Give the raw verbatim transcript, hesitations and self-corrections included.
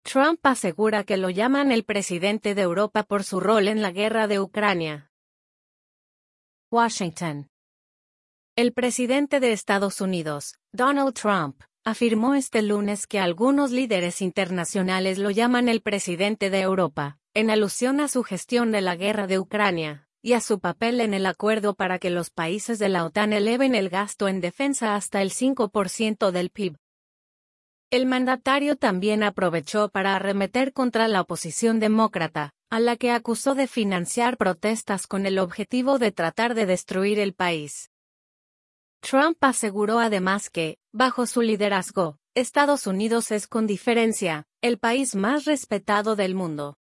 Trump asegura que lo llaman el presidente de Europa por su rol en la guerra de Ucrania. Washington. El presidente de Estados Unidos, Donald Trump, afirmó este lunes que algunos líderes internacionales lo llaman el presidente de Europa, en alusión a su gestión de la guerra de Ucrania, y a su papel en el acuerdo para que los países de la OTAN eleven el gasto en defensa hasta el cinco por ciento del P I B. El mandatario también aprovechó para arremeter contra la oposición demócrata, a la que acusó de financiar protestas con el objetivo de tratar de destruir el país. Trump aseguró además que, bajo su liderazgo, Estados Unidos es con diferencia, el país más respetado del mundo.